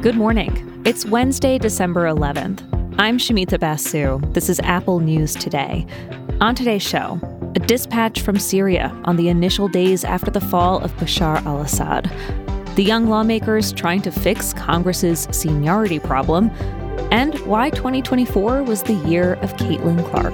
Good morning. It's Wednesday, December 11th. I'm Shamita Basu. This is Apple News Today. On today's show, a dispatch from Syria on the initial days after the fall of Bashar al-Assad, the young lawmakers trying to fix Congress's seniority problem, and why 2024 was the year of Caitlin Clark.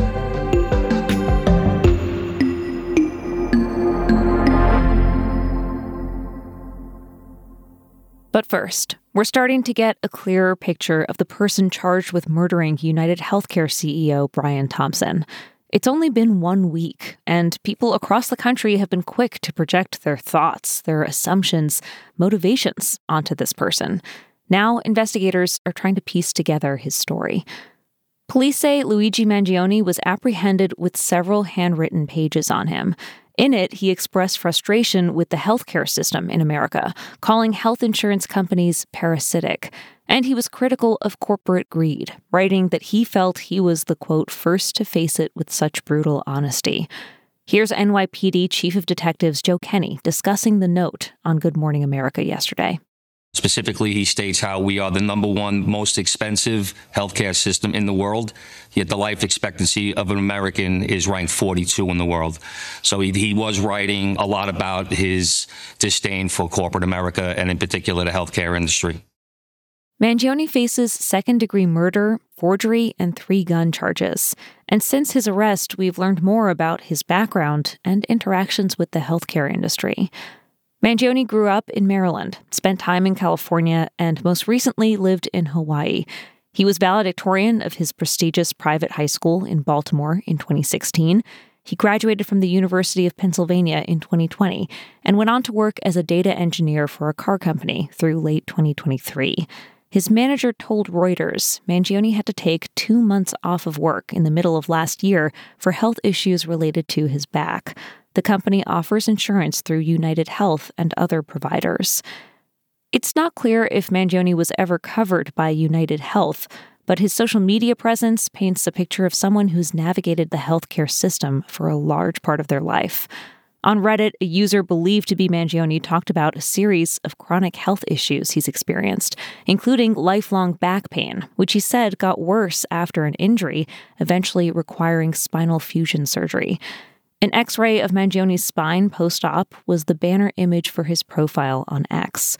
But first, we're starting to get a clearer picture of the person charged with murdering United Healthcare CEO Brian Thompson. It's only been 1 week, and people across the country have been quick to project their thoughts, their assumptions, motivations onto this person. Now, investigators are trying to piece together his story. Police say Luigi Mangione was apprehended with several handwritten pages on him. In it, he expressed frustration with the healthcare system in America, calling health insurance companies parasitic. And he was critical of corporate greed, writing that he felt he was the, quote, first to face it with such brutal honesty. Here's NYPD Chief of Detectives Joe Kenny discussing the note on Good Morning America yesterday. Specifically, he states how we are the number one most expensive healthcare system in the world, yet the life expectancy of an American is ranked 42 in the world. So he was writing a lot about his disdain for corporate America and in particular the healthcare industry. Mangione faces second-degree murder, forgery, and 3 gun charges. And since his arrest, we've learned more about his background and interactions with the healthcare industry. Mangione grew up in Maryland, spent time in California, and most recently lived in Hawaii. He was valedictorian of his prestigious private high school in Baltimore in 2016. He graduated from the University of Pennsylvania in 2020 and went on to work as a data engineer for a car company through late 2023. His manager told Reuters Mangione had to take 2 months off of work in the middle of last year for health issues related to his back. The company offers insurance through United Health and other providers. It's not clear if Mangione was ever covered by United Health, but his social media presence paints a picture of someone who's navigated the healthcare system for a large part of their life. On Reddit, a user believed to be Mangione talked about a series of chronic health issues he's experienced, including lifelong back pain, which he said got worse after an injury, eventually requiring spinal fusion surgery. An X-ray of Mangione's spine post-op was the banner image for his profile on X.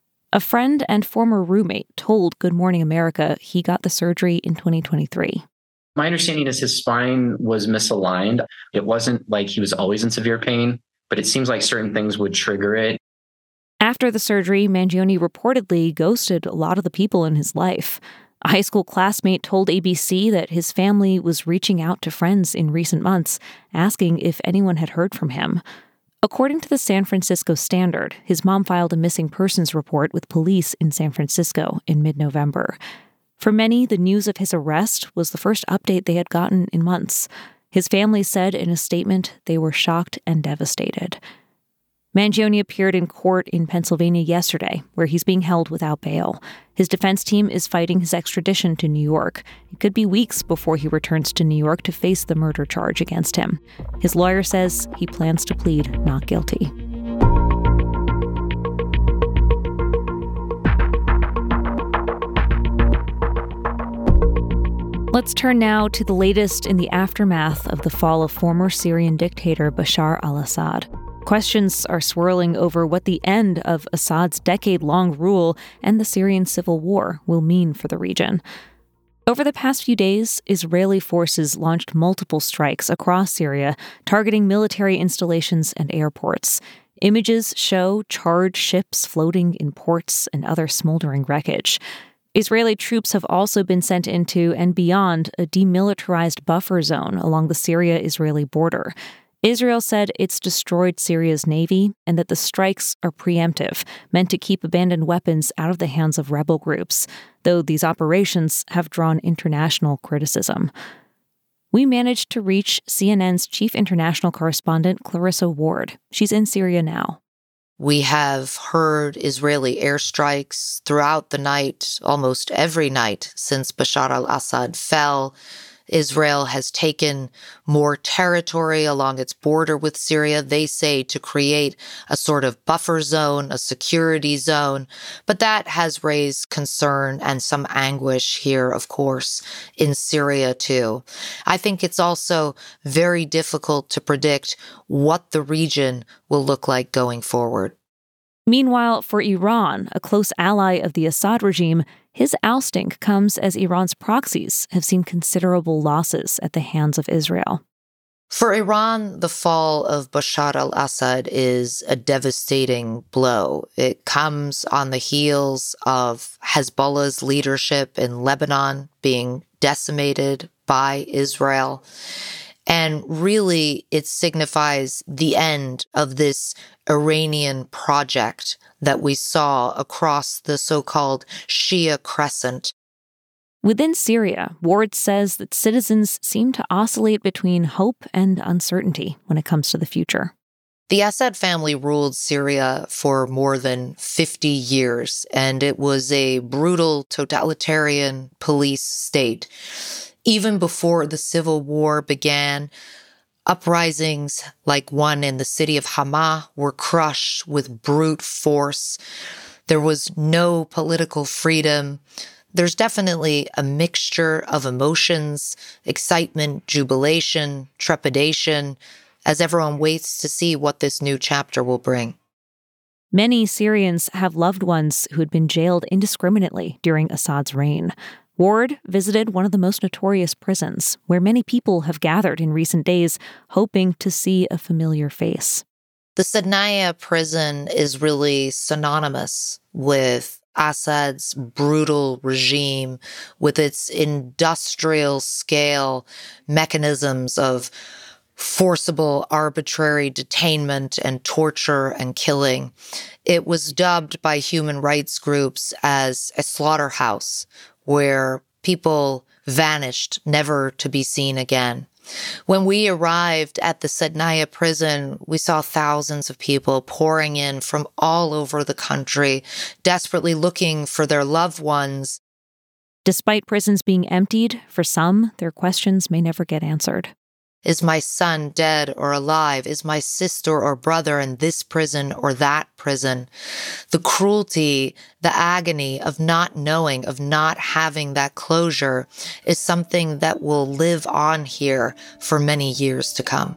A friend and former roommate told Good Morning America he got the surgery in 2023. My understanding is his spine was misaligned. It wasn't like he was always in severe pain, but it seems like certain things would trigger it. After the surgery, Mangione reportedly ghosted a lot of the people in his life. A high school classmate told ABC that his family was reaching out to friends in recent months, asking if anyone had heard from him. According to the San Francisco Standard, his mom filed a missing persons report with police in San Francisco in mid-November. For many, the news of his arrest was the first update they had gotten in months. His family said in a statement they were shocked and devastated. Mangione appeared in court in Pennsylvania yesterday, where he's being held without bail. His defense team is fighting his extradition to New York. It could be weeks before he returns to New York to face the murder charge against him. His lawyer says he plans to plead not guilty. Let's turn now to the latest in the aftermath of the fall of former Syrian dictator Bashar al-Assad. Questions are swirling over what the end of Assad's decade-long rule and the Syrian civil war will mean for the region. Over the past few days, Israeli forces launched multiple strikes across Syria, targeting military installations and airports. Images show charred ships floating in ports and other smoldering wreckage. Israeli troops have also been sent into and beyond a demilitarized buffer zone along the Syria-Israeli border. Israel said it's destroyed Syria's navy and that the strikes are preemptive, meant to keep abandoned weapons out of the hands of rebel groups, though these operations have drawn international criticism. We managed to reach CNN's chief international correspondent, Clarissa Ward. She's in Syria now. We have heard Israeli airstrikes throughout the night, almost every night since Bashar al-Assad fell. Israel has taken more territory along its border with Syria, they say, to create a sort of buffer zone, a security zone. But that has raised concern and some anguish here, of course, in Syria too. I think it's also very difficult to predict what the region will look like going forward. Meanwhile, for Iran, a close ally of the Assad regime, his ousting comes as Iran's proxies have seen considerable losses at the hands of Israel. For Iran, the fall of Bashar al-Assad is a devastating blow. It comes on the heels of Hezbollah's leadership in Lebanon being decimated by Israel. And really, it signifies the end of this Iranian project that we saw across the so-called Shia Crescent. Within Syria, Ward says that citizens seem to oscillate between hope and uncertainty when it comes to the future. The Assad family ruled Syria for more than 50 years, and it was a brutal totalitarian police state. Even before the civil war began, uprisings like one in the city of Hama were crushed with brute force. There was no political freedom. There's definitely a mixture of emotions, excitement, jubilation, trepidation, as everyone waits to see what this new chapter will bring. Many Syrians have loved ones who had been jailed indiscriminately during Assad's reign. Ward visited one of the most notorious prisons, where many people have gathered in recent days, hoping to see a familiar face. The Sednaya prison is really synonymous with Assad's brutal regime, with its industrial scale mechanisms of forcible, arbitrary detainment and torture and killing. It was dubbed by human rights groups as a slaughterhouse, where people vanished, never to be seen again. When we arrived at the Sednaya prison, we saw thousands of people pouring in from all over the country, desperately looking for their loved ones. Despite prisons being emptied, for some, their questions may never get answered. Is my son dead or alive? Is my sister or brother in this prison or that prison? The cruelty, the agony of not knowing, of not having that closure is something that will live on here for many years to come.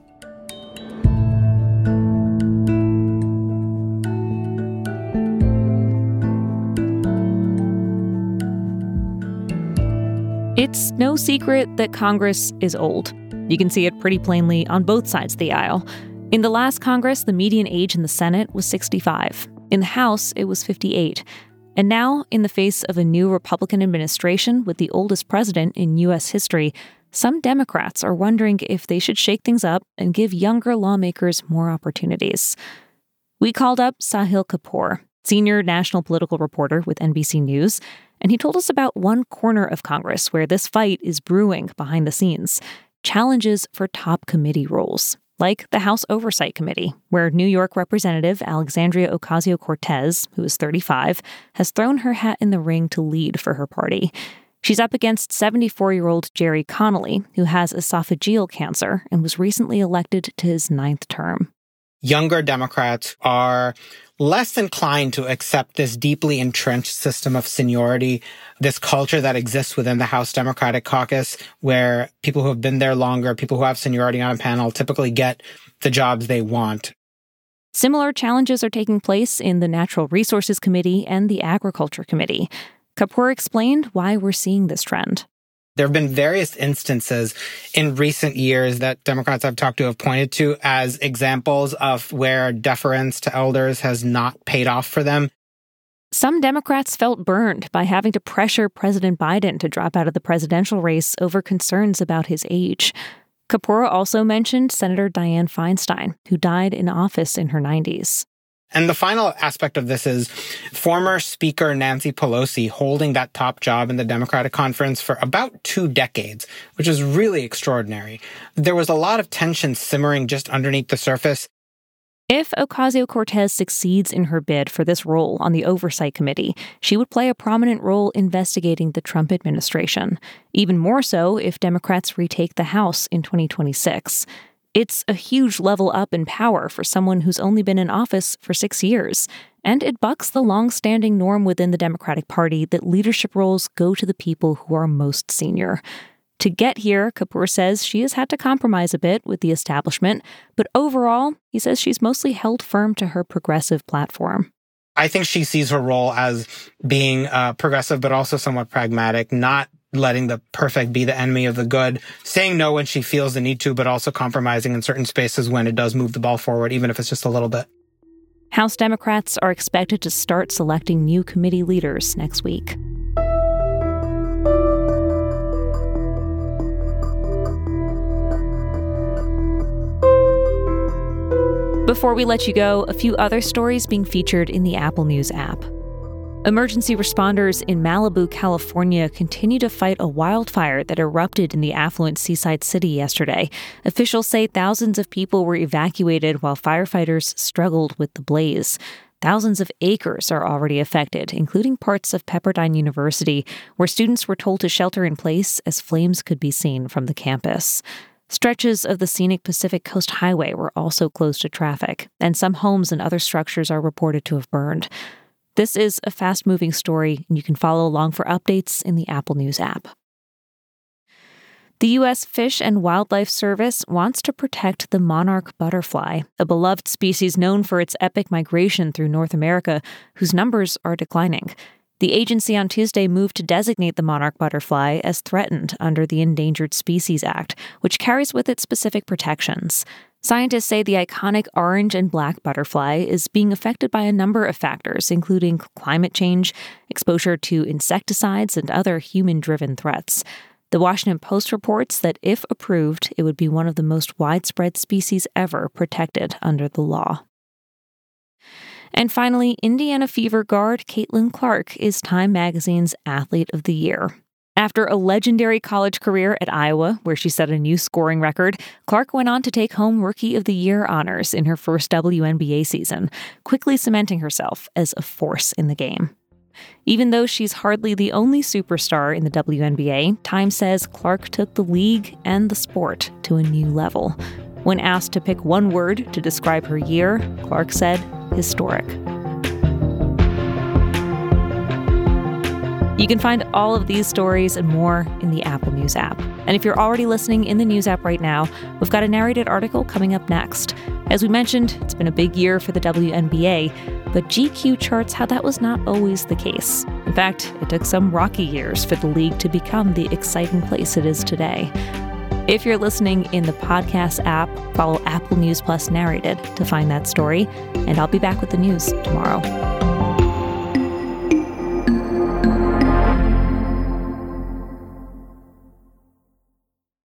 It's no secret that Congress is old. You can see it pretty plainly on both sides of the aisle. In the last Congress, the median age in the Senate was 65. In the House, it was 58. And now, in the face of a new Republican administration with the oldest president in U.S. history, some Democrats are wondering if they should shake things up and give younger lawmakers more opportunities. We called up Sahil Kapoor, senior national political reporter with NBC News, and he told us about one corner of Congress where this fight is brewing behind the scenes. Challenges for top committee roles, like the House Oversight Committee, where New York Representative Alexandria Ocasio-Cortez, who is 35, has thrown her hat in the ring to lead for her party. She's up against 74-year-old Jerry Connolly, who has esophageal cancer and was recently elected to his 9th term. Younger Democrats are less inclined to accept this deeply entrenched system of seniority, this culture that exists within the House Democratic Caucus, where people who have been there longer, people who have seniority on a panel, typically get the jobs they want. Similar challenges are taking place in the Natural Resources Committee and the Agriculture Committee. Kapoor explained why we're seeing this trend. There have been various instances in recent years that Democrats I've talked to have pointed to as examples of where deference to elders has not paid off for them. Some Democrats felt burned by having to pressure President Biden to drop out of the presidential race over concerns about his age. Kapoor also mentioned Senator Dianne Feinstein, who died in office in her 90s. And the final aspect of this is former Speaker Nancy Pelosi holding that top job in the Democratic Conference for about 2 decades, which is really extraordinary. There was a lot of tension simmering just underneath the surface. If Ocasio-Cortez succeeds in her bid for this role on the Oversight Committee, she would play a prominent role investigating the Trump administration, even more so if Democrats retake the House in 2026. It's a huge level up in power for someone who's only been in office for 6 years, and it bucks the long-standing norm within the Democratic Party that leadership roles go to the people who are most senior. To get here, Kapoor says she has had to compromise a bit with the establishment, but overall, he says she's mostly held firm to her progressive platform. I think she sees her role as being progressive, but also somewhat pragmatic, not letting the perfect be the enemy of the good, saying no when she feels the need to, but also compromising in certain spaces when it does move the ball forward, even if it's just a little bit. House Democrats are expected to start selecting new committee leaders next week. Before we let you go, a few other stories being featured in the Apple News app. Emergency responders in Malibu, California, continue to fight a wildfire that erupted in the affluent seaside city yesterday. Officials say thousands of people were evacuated while firefighters struggled with the blaze. Thousands of acres are already affected, including parts of Pepperdine University, where students were told to shelter in place as flames could be seen from the campus. Stretches of the scenic Pacific Coast Highway were also closed to traffic, and some homes and other structures are reported to have burned. This is a fast-moving story, and you can follow along for updates in the Apple News app. The U.S. Fish and Wildlife Service wants to protect the monarch butterfly, a beloved species known for its epic migration through North America, whose numbers are declining. The agency on Tuesday moved to designate the monarch butterfly as threatened under the Endangered Species Act, which carries with it specific protections. Scientists say the iconic orange and black butterfly is being affected by a number of factors, including climate change, exposure to insecticides, and other human-driven threats. The Washington Post reports that if approved, it would be one of the most widespread species ever protected under the law. And finally, Indiana Fever guard Caitlin Clark is Time Magazine's Athlete of the Year. After a legendary college career at Iowa, where she set a new scoring record, Clark went on to take home Rookie of the Year honors in her first WNBA season, quickly cementing herself as a force in the game. Even though she's hardly the only superstar in the WNBA, Time says Clark took the league and the sport to a new level. When asked to pick one word to describe her year, Clark said, historic. You can find all of these stories and more in the Apple News app. And if you're already listening in the News app right now, we've got a narrated article coming up next. As we mentioned, it's been a big year for the WNBA, but GQ charts how that was not always the case. In fact, it took some rocky years for the league to become the exciting place it is today. If you're listening in the podcast app, follow Apple News Plus Narrated to find that story, and I'll be back with the news tomorrow.